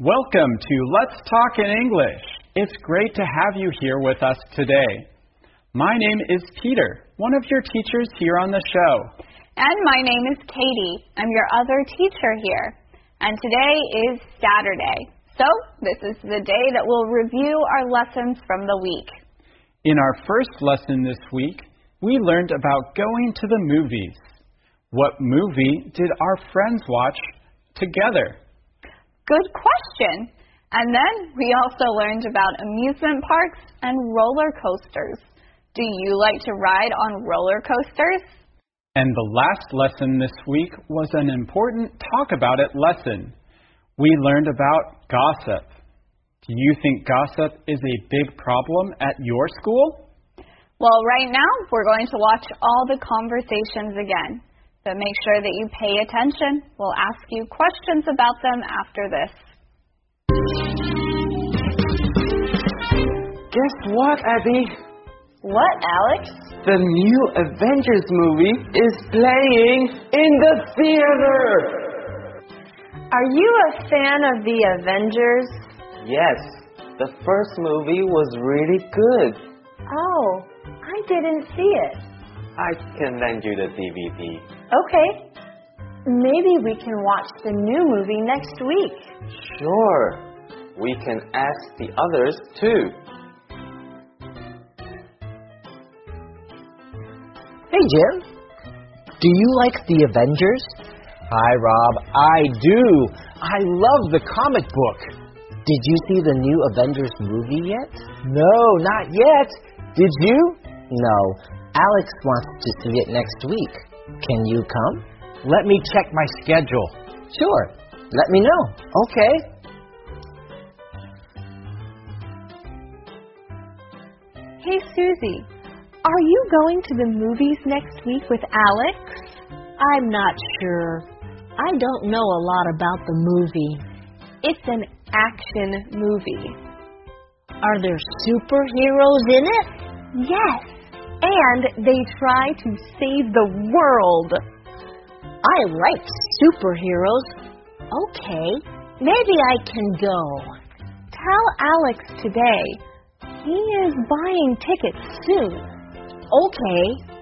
Welcome to Let's Talk in English. It's great to have you here with us today. My name is Peter, one of your teachers here on the show. And my name is Katie. I'm your other teacher here. And today is Saturday. So this is the day that we'll review our lessons from the week. In our first lesson this week, we learned about going to the movies. What movie did our friends watch together? Good question. And then we also learned about amusement parks and roller coasters. Do you like to ride on roller coasters? And the last lesson this week was an important Talk About It lesson. We learned about gossip. Do you think gossip is a big problem at your school? Well, right now we're going to watch all the conversations again. But make sure that you pay attention. We'll ask you questions about them after this. Guess what, Abby? What, Alex? The new Avengers movie is playing in the theater! Are you a fan of the Avengers? Yes, the first movie was really good. Oh, I didn't see it. I can lend you the DVD. Okay. Maybe we can watch the new movie next week. Sure. We can ask the others too. Hey, Jim. Do you like the Avengers? Hi, Rob. I do. I love the comic book. Did you see the new Avengers movie yet? No, not yet. Did you? No. Alex wants to see it next week. Can you come? Let me check my schedule. Sure. Let me know. Okay. Hey, Susie. Are you going to the movies next week with Alex? I'm not sure. I don't know a lot about the movie. It's an action movie. Are there superheroes in it? Yes. And they try to save the world. I like superheroes. Okay, maybe I can go. Tell Alex today. He is buying tickets soon. Okay.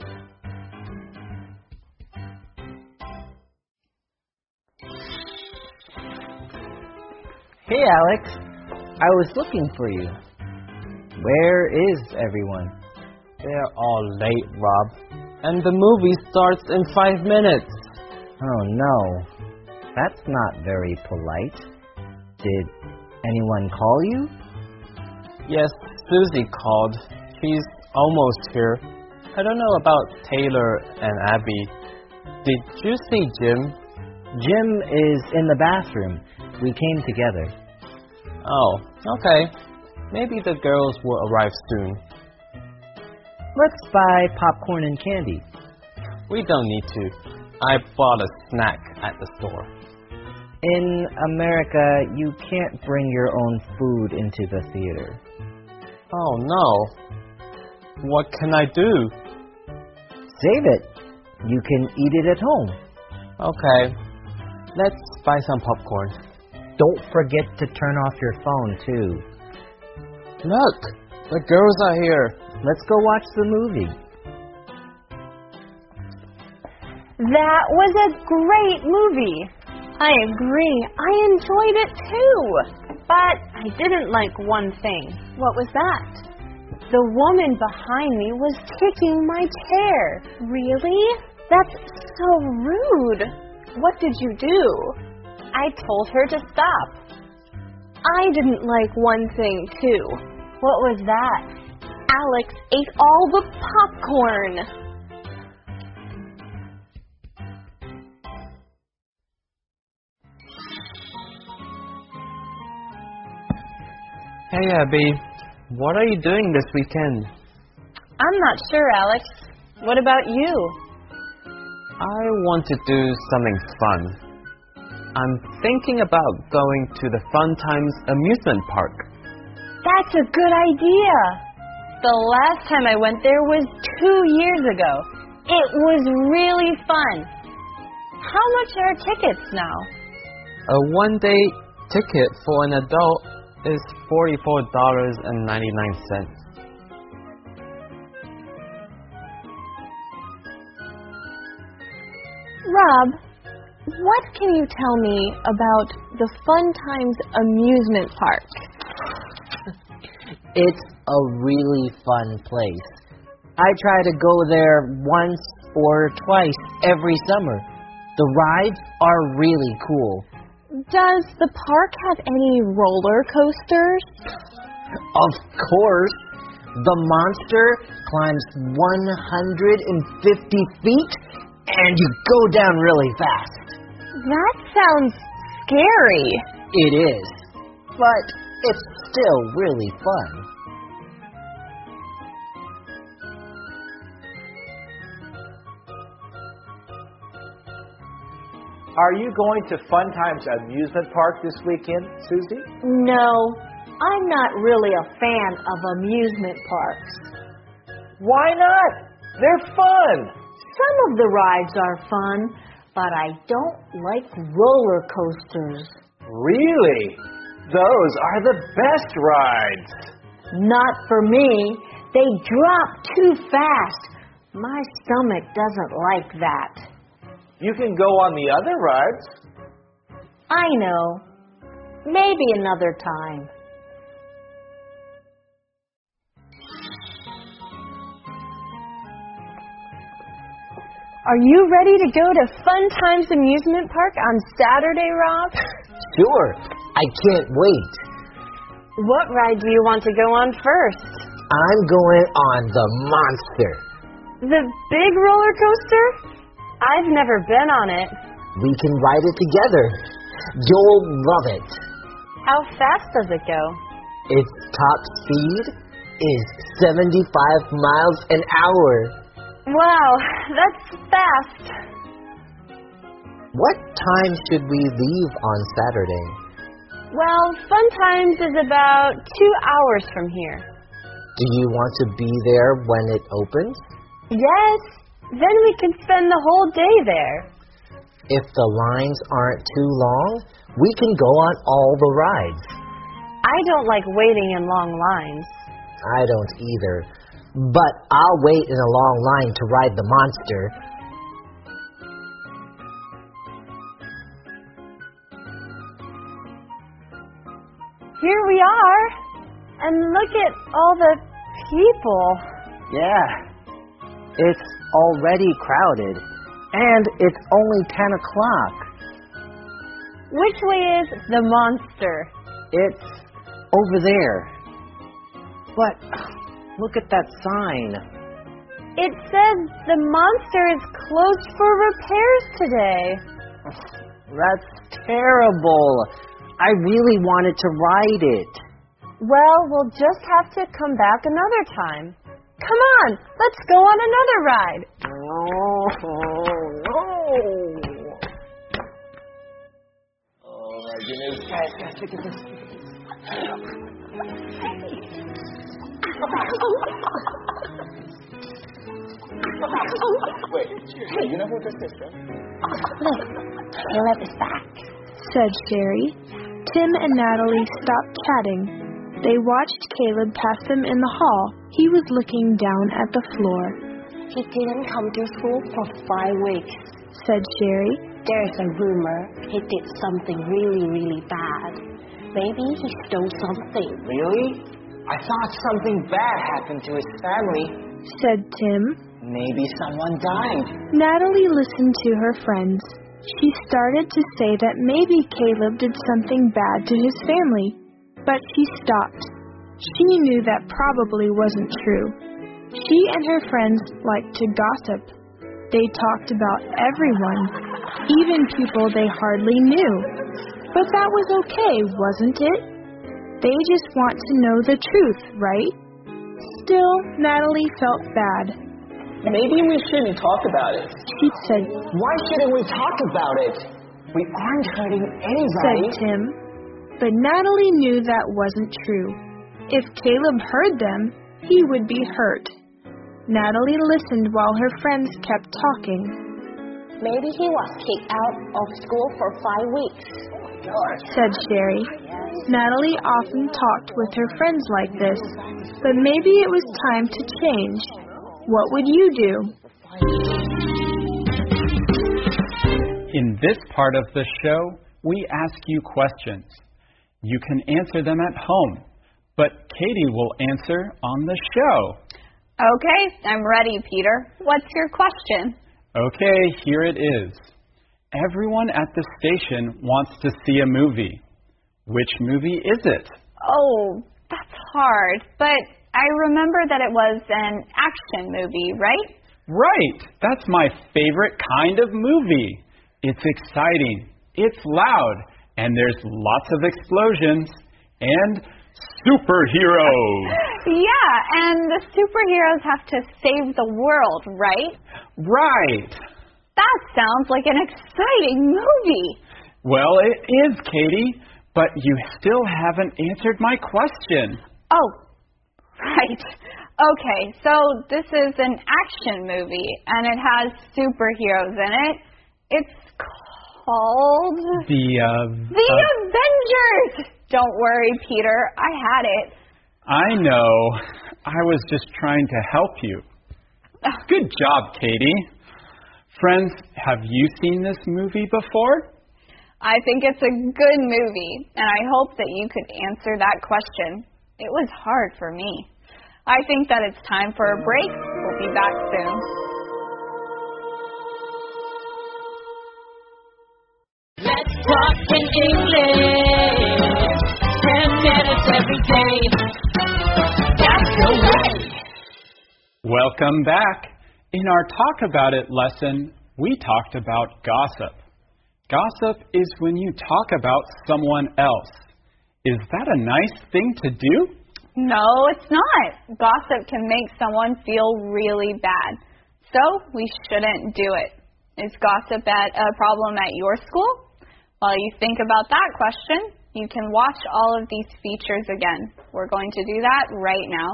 Hey, Alex. I was looking for you. Where is everyone? They're all late, Rob. And the movie starts in 5 minutes. Oh, no. That's not very polite. Did anyone call you? Yes, Susie called. She's almost here. I don't know about Taylor and Abby. Did you see Jim? Jim is in the bathroom. We came together. Oh, okay. Maybe the girls will arrive soon. Let's buy popcorn and candy. We don't need to. I bought a snack at the store. In America, you can't bring your own food into the theater. Oh, no. What can I do? Save it. You can eat it at home. Okay. Let's buy some popcorn. Don't forget to turn off your phone, too. Look, the girls are here. Let's go watch the movie. That was a great movie. I agree. I enjoyed it too. But I didn't like one thing. What was that? The woman behind me was kicking my chair. Really? That's so rude. What did you do? I told her to stop. I didn't like one thing too. What was that? Alex ate all the popcorn. Hey, Abby. What are you doing this weekend? I'm not sure, Alex. What about you? I want to do something fun. I'm thinking about going to the Fun Times amusement park. That's a good idea. The last time I went there was 2 years ago. It was really fun. How much are tickets now? A one-day ticket for an adult is $44.99. Rob, what can you tell me about the Fun Times amusement park? It's a really fun place. I try to go there once or twice every summer. The rides are really cool. Does the park have any roller coasters? Of course, the monster climbs 150 feet and you go down really fast. That sounds scary. It is, but it's still really fun. Are you going to Fun Times Amusement Park this weekend, Susie? No, I'm not really a fan of amusement parks. Why not? They're fun. Some of the rides are fun, but I don't like roller coasters. Really? Those are the best rides. Not for me. They drop too fast. My stomach doesn't like that. You can go on the other rides. I know. Maybe another time. Are you ready to go to Fun Times amusement park on Saturday, Rob? Sure, I can't wait. What ride do you want to go on first? I'm going on the monster. The big roller coaster? I've never been on it. We can ride it together. You'll love it. How fast does it go? Its top speed is 75 miles an hour. Wow, that's fast. What time should we leave on Saturday? Well, Fun Times is about 2 hours from here. Do you want to be there when it opens? Yes, then we can spend the whole day there. If the lines aren't too long, we can go on all the rides. I don't like waiting in long lines. I don't either. But I'll wait in a long line to ride the monster. Here we are. And look at all the people. Yeah. It's already crowded. And it's only 10 o'clock. Which way is the monster? It's over there. But look at that sign. It says the monster is closed for repairs today. That's terrible. I really wanted to ride it. Well, we'll just have to come back another time. Come on, let's go on another ride. No. Oh my goodness. Guys, look at this. Wait, you know who this is, right? Look, Caleb is back, said Sherry. Tim and Natalie stopped chatting. They watched Caleb pass them in the hall. He was looking down at the floor. He didn't come to school for 5 weeks. Said Sherry. There's a rumor he did something really, really bad. Maybe he stole something. Really? I thought something bad happened to his family. Said Tim. Maybe someone died. Natalie listened to her friends. She started to say that maybe Caleb did something bad to his family, but she stopped. She knew that probably wasn't true. She and her friends liked to gossip. They talked about everyone, even people they hardly knew. But that was okay, wasn't it? They just want to know the truth, right? Still, Natalie felt bad. Maybe we shouldn't talk about it. She said, Why shouldn't we talk about it? We aren't hurting anybody. said Tim. But Natalie knew that wasn't true. If Caleb heard them, he would be hurt. Natalie listened while her friends kept talking. Maybe he was kicked out of school for 5 weeks. said Sherry. Natalie often talked with her friends like this, but maybe it was time to change. What would you do? In this part of the show, we ask you questions. You can answer them at home, but Katie will answer on the show. Okay, I'm ready, Peter. What's your question? Okay, here it is. Everyone at the station wants to see a movie. Which movie is it? Oh, that's hard, but I remember that it was an action movie, right? Right! That's my favorite kind of movie. It's exciting, it's loud, and there's lots of explosions and superheroes. Yeah, and the superheroes have to save the world, right? Right! That sounds like an exciting movie. Well, it is, Katie, but you still haven't answered my question. Oh, right. Okay, so this is an action movie, and it has superheroes in it. It's called... The Avengers! Don't worry, Peter. I had it. I know. I was just trying to help you. Good job, Katie. Friends, have you seen this movie before? I think it's a good movie, and I hope that you could answer that question. It was hard for me. I think that it's time for a break. We'll be back soon. Let's talk in English. 10 minutes every day. That's the way. Welcome back. In our Talk About It lesson, we talked about gossip. Gossip is when you talk about someone else. Is that a nice thing to do? No, it's not. Gossip can make someone feel really bad. So we shouldn't do it. Is gossip a problem at your school? While you think about that question, you can watch all of these features again. We're going to do that right now.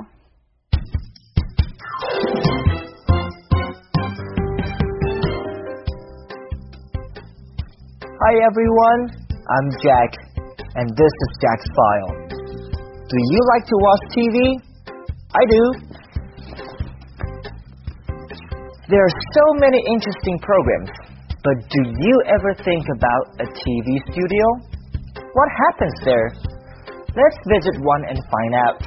Hi everyone, I'm Jack, and this is Jack's File. Do you like to watch TV? I do. There are so many interesting programs, but do you ever think about a TV studio? What happens there? Let's visit one and find out.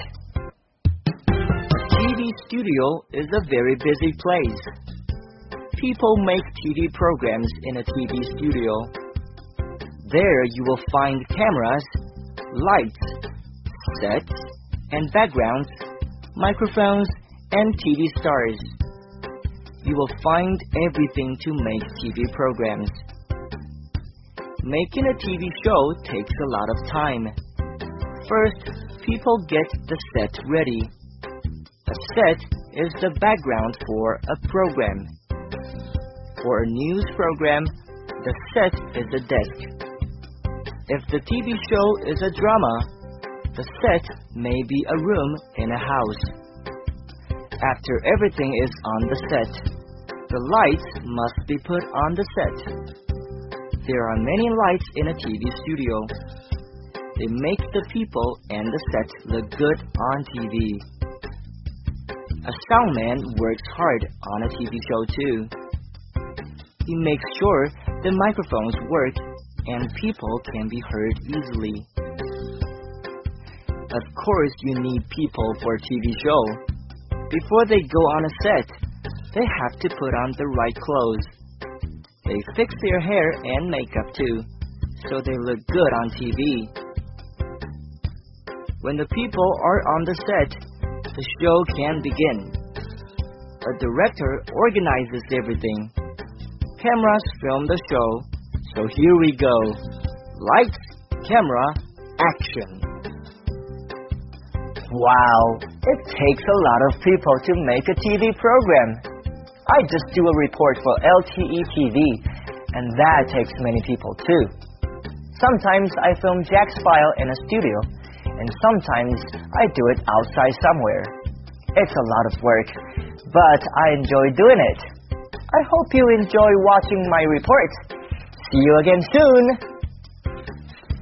A TV studio is a very busy place. People make TV programs in a TV studio. There you will find cameras, lights, sets, and backgrounds, microphones, and TV stars. You will find everything to make TV programs. Making a TV show takes a lot of time. First, people get the set ready. A set is the background for a program. For a news program, the set is the desk. If the TV show is a drama, the set may be a room in a house. After everything is on the set, the lights must be put on the set. There are many lights in a TV studio. They make the people and the set look good on TV. A soundman works hard on a TV show too. He makes sure the microphones work and people can be heard easily. Of course, you need people for a TV show. Before they go on a set, they have to put on the right clothes. They fix their hair and makeup too, so they look good on TV. When the people are on the set, the show can begin. A director organizes everything. Cameras film the show, so here we go. Lights, camera, action. Wow, it takes a lot of people to make a TV program. I just do a report for LTE TV, and that takes many people too. Sometimes I film Jack's File in a studio, and sometimes I do it outside somewhere. It's a lot of work, but I enjoy doing it. I hope you enjoy watching my report. See you again soon.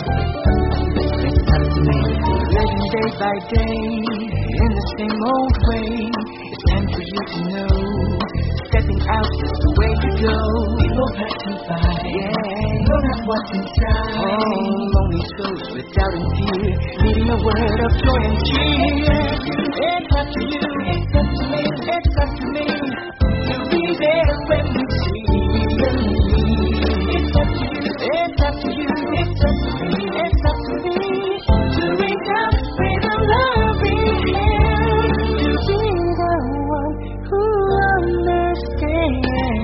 It's up to me. Living day by day in the same old way. It's time for you to know. Stepping out is the way to go. People passing by, know not what's inside. Oh, lonely souls with doubt and fear, needing a word of joy and cheer. It's up to you, it's up to me, it's up to me to be there when we see the need. It's up to you, it's up to you, it's up to me, it's up to me to reach out with a loving hand, to be the one who understands.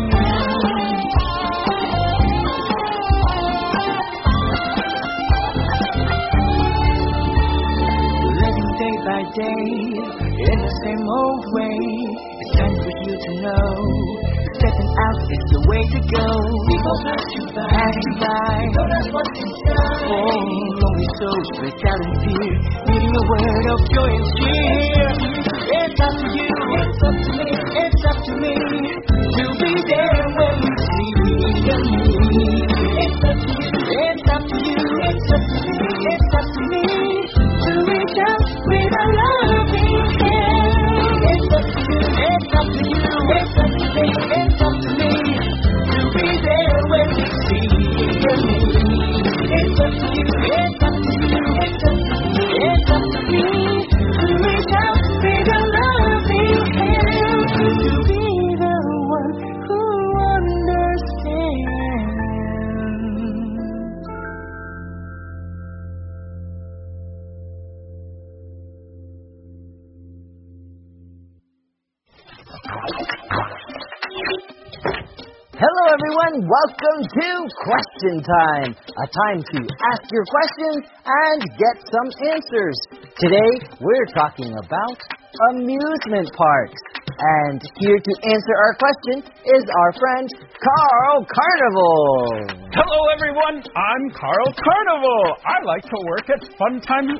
Living day by day in the same old way. It's time for you to know. Stepping out is the way to go. People pass you by, know not what's inside. Oh, lonely souls with doubt and fear, needing a word of joy and cheer. It's up to you, it's up to me, it's up to me to be there when we see the need. It's up to you, it's up to you, it's up to me, it's up to me to reach out with a loving hand. It's up to you, it's up to you, it's up to me, it's up to me to be there when we see the need. It's up to you, it's up to you, it's up to me, it's up to me to reach out with a loving hand, to be the one who understands. Hello everyone, welcome to Question Time, a time to ask your questions and get some answers. Today we're talking about amusement parks. And here to answer our question is our friend Carl Carnival. Hello, everyone. I'm Carl Carnival. I like to work at Fun Time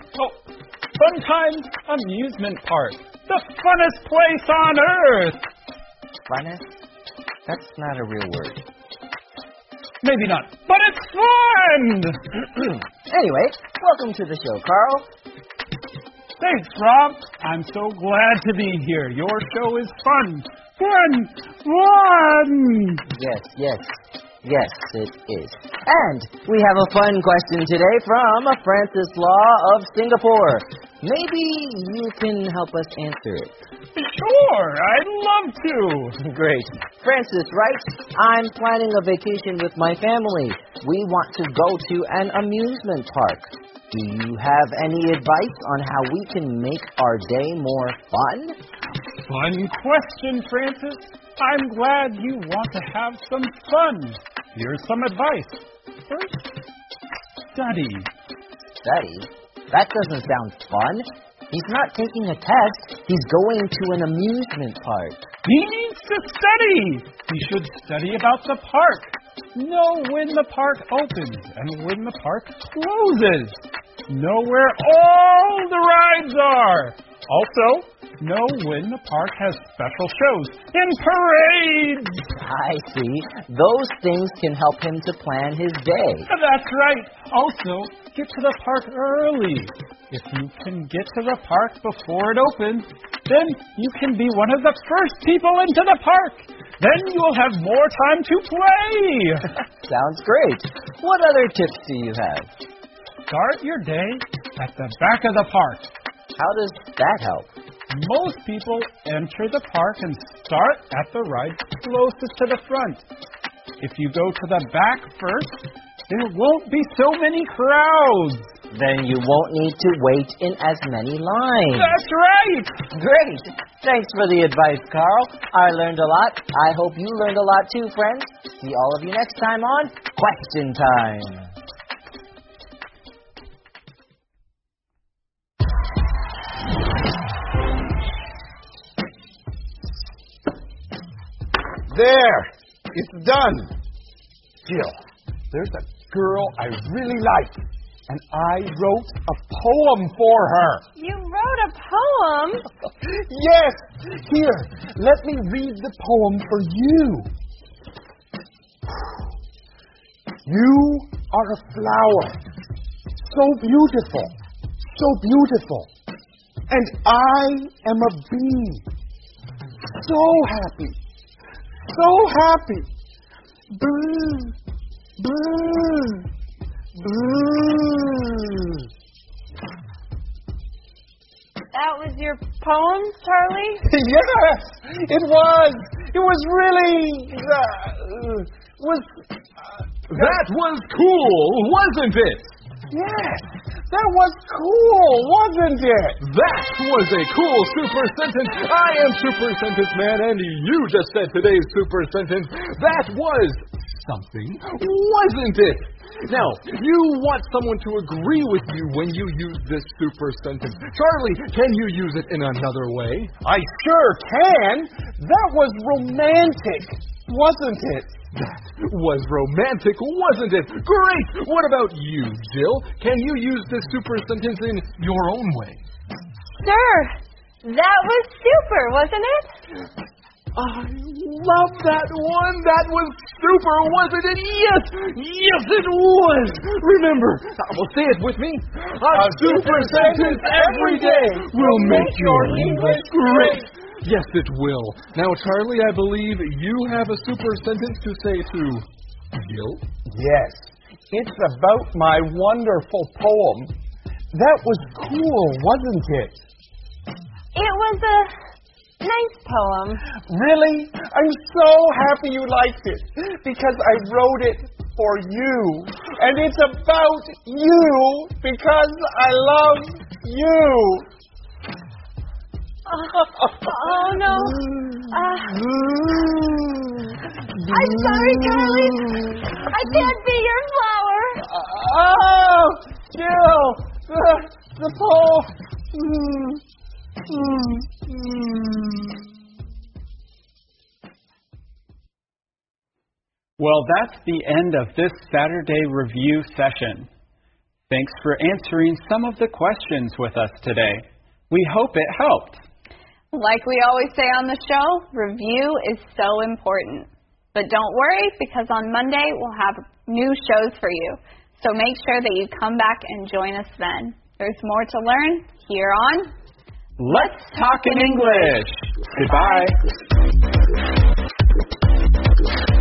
Amusement Park, the funnest place on earth. Funnest? That's not a real word. Maybe not, but it's fun. Anyway, welcome to the show, Carl. Thanks, Rob. I'm so glad to be here. Your show is fun. Fun! Yes, it is. And we have a fun question today from Francis Law of Singapore. Maybe you can help us answer it. Sure, I'd love to. Great. Francis writes, I'm planning a vacation with my family. We want to go to an amusement park. Do you have any advice on how we can make our day more fun? Fun question, Francis. I'm glad you want to have some fun. Here's some advice. First, study. Study? That doesn't sound fun. He's not taking a test. He's going to an amusement park. He needs to study. He should study about the park. Know when the park opens and when the park closes. Know where all the rides are. Also, know when the park has special shows and parades. I see. Those things can help him to plan his day. That's right. Also, get to the park early. If you can get to the park before it opens, then you can be one of the first people into the park. Then you'll have more time to play. Sounds great. What other tips do you have? Start your day at the back of the park. How does that help? Most people enter the park and start at the ride closest to the front. If you go to the back first, there won't be so many crowds. Then you won't need to wait in as many lines. That's right! Great! Thanks for the advice, Carl. I learned a lot. I hope you learned a lot too, friends. See all of you next time on Question Time. There! It's done! Phil, there's a girl I really like, and I wrote a poem for her. You wrote a poem? Yes! Here, let me read the poem for you. You are a flower, so beautiful. So beautiful. And I am a bee. So happy. So happy. Boo. Boo. Boo. That was your poem, Charlie? Yes, it was. It was really. That was cool, wasn't it? Yes, that was cool, wasn't it? That was a cool super sentence. I am Super Sentence Man, and you just said today's super sentence. That was something, wasn't it? Now, you want someone to agree with you when you use this super sentence. Charlie, can you use it in another way? I sure can. That was romantic, wasn't it? That was romantic, wasn't it? Great! What about you, Jill? Can you use this super sentence in your own way? Sure. That was super, wasn't it? I love that one. That was super, wasn't it? Yes! Yes, it was! Remember, well, say it with me. A super sentence every day will make your English great. Yes, it will. Now, Charlie, I believe you have a super sentence to say to Jill. Yes. It's about my wonderful poem. That was cool, wasn't it? It was a nice poem. Really? I'm so happy you liked it because I wrote it for you. And it's about you because I love you. Oh, no. I'm sorry, Charlie. I can't be your flower. Oh, Jill, the poem. Well, that's the end of this Saturday review session. Thanks for answering some of the questions with us today. We hope it helped. Like we always say on the show, review is so important. But don't worry, because on Monday we'll have new shows for you. So make sure that you come back and join us then. There's more to learn here on Let's Talk in English. Goodbye.